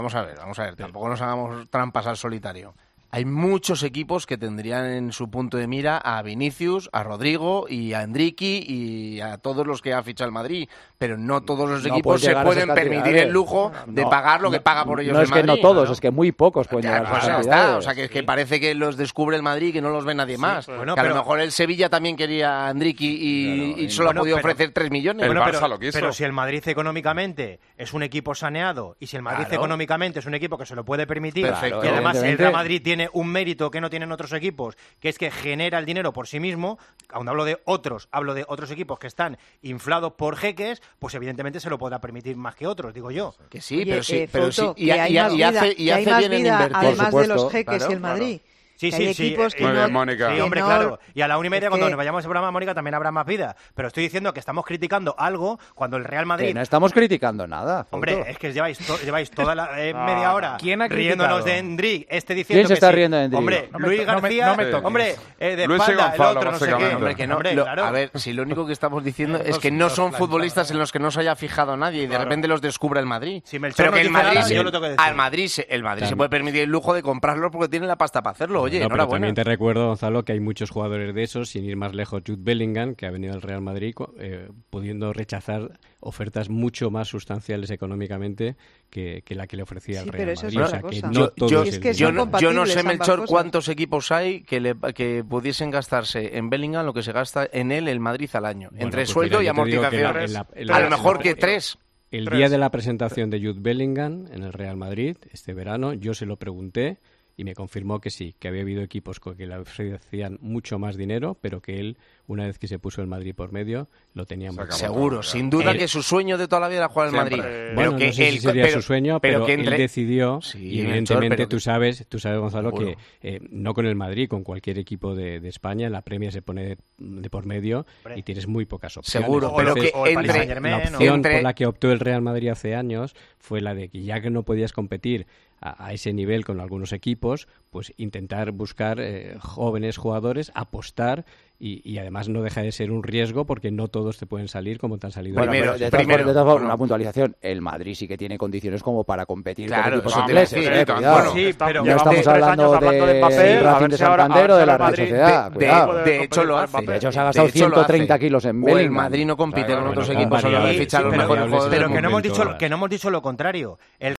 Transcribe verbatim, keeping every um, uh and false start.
Vamos a ver, vamos a ver, tampoco nos hagamos trampas al solitario. Hay muchos equipos que tendrían en su punto de mira a Vinicius, a Rodrigo y a Endriqui y a todos los que ha fichado el Madrid, pero no todos los no equipos se pueden permitir el lujo de no, pagar lo que no, paga por ellos no el es Madrid. Que no todos, ¿no? Es que muy pocos pueden ya, llegar pues a esas está, o sea, que, sí. es que parece que los descubre el Madrid y que no los ve nadie sí, más. Bueno, que a pero, lo mejor el Sevilla también quería a Endriqui y, claro, y solo bueno, ha podido pero, ofrecer tres millones. Bueno, el pero, Barça lo quiso. pero si el Madrid económicamente es un equipo saneado y si el Madrid claro. económicamente es un equipo que se lo puede permitir Perfecto. y además el Real Madrid tiene un mérito que no tienen otros equipos, que es que genera el dinero por sí mismo, aún hablo de otros, hablo de otros equipos que están inflados por jeques, pues evidentemente se lo podrá permitir más que otros, digo yo. Que sí, Oye, pero sí, eh, pero Foto, sí, y, que y, hay y, más y vida, hace, y que hay hace más bien en vida, invertir. además de los jeques claro, y el Madrid. Claro. Sí, que sí, hay sí. equipos que Muy no, bien, Mónica. Sí, hombre, no, claro. Y a la una y media, es cuando que... nos vayamos al programa, Mónica, también habrá más vida. Pero estoy diciendo que estamos criticando algo cuando el Real Madrid... Que no estamos criticando nada. Foto. Hombre, es que lleváis, to lleváis toda la eh, media hora ¿Quién ha riéndonos criticado? de Endrick, este diciendo ¿Quién se que está sí. riendo de Endrick? Hombre, No me Luis to- no me- García, no me toques. hombre, eh, de Luis y espalda, Gonzalo, el otro, no sé qué. básicamente. Hombre, que no, Hombre, lo- claro. a ver, si lo único que estamos diciendo es Dos- que no dos son planes, futbolistas claro. en los que no se haya fijado nadie y de Claro. repente los descubre el Madrid. Si Melchor pero no que el dice Madrid, nada, se- yo lo tengo que decir. al Madrid, se- el Madrid Claro. se puede permitir el lujo de comprarlos porque tiene la pasta para hacerlo. Oye, No, pero enhorabuena. también te recuerdo, Gonzalo, que hay muchos jugadores de esos, sin ir más lejos, Jude Bellingham, que ha venido al Real Madrid eh, pudiendo rechazar ofertas mucho más sustanciales económicamente que, que la que le ofrecía el Sí, Real pero eso Madrid. es O sea, otra que cosa. no Yo, todos yo, Es que el- yo son no, yo no sé, compatibles Melchor, ambas cuántos equipos hay que, le, que pudiesen gastarse en Bellingham lo que se gasta en él el Madrid al año, Bueno, entre pues sueldo mira, y yo te digo que la- amortización. en la- en la- A lo mejor en que la- tres. El Tres. día de la presentación de Jude Bellingham en el Real Madrid, este verano, yo se lo pregunté y me confirmó que sí, que había habido equipos con que le ofrecían mucho más dinero, pero que él, una vez que se puso el Madrid por medio, lo tenía muy claro. Seguro, sin duda Él- que su sueño de toda la vida era jugar al Siempre. Madrid. Eh, Pero Bueno, que no sé él, si sería pero- su sueño, pero, que él entre- decidió, Sí, y Melchor, evidentemente pero que- tú sabes, tú sabes, Gonzalo, Seguro. que eh, no con el Madrid, con cualquier equipo de, de España, la Premier se pone de, de por medio Hombre. y tienes muy pocas opciones. Seguro, O pero el- que o el Paris entre, Saint-Germain, La ¿no? opción entre- por la que optó el Real Madrid hace años fue la de que ya que no podías competir a, a ese nivel con algunos equipos, pues intentar buscar eh, jóvenes jugadores, apostar y, y además no deja de ser un riesgo porque no todos te pueden salir como te han salido. Bueno, Primero, pero de todas primero, formas, de todas formas, bueno. una puntualización. El Madrid sí que tiene condiciones como para competir Claro, con equipos vamos, ingleses. sí, eh, sí, cuidado. bueno, sí, pero no llevamos estamos tres hablando años hablando de de Mbappé, a Racing ver de si ahora- Santander a o ver de si la ahora Real Madrid- Sociedad. de, Cuidado. de hecho lo hace. De hecho, se ha gastado De hecho, lo ciento treinta hace. kilos en O el Bellingham. Madrid no compite Claro, con otros bueno, equipos a la hora de variables, fichar a los pero, mejores variables jugadores pero del que no mundo. hemos dicho todas. que no hemos dicho lo contrario. El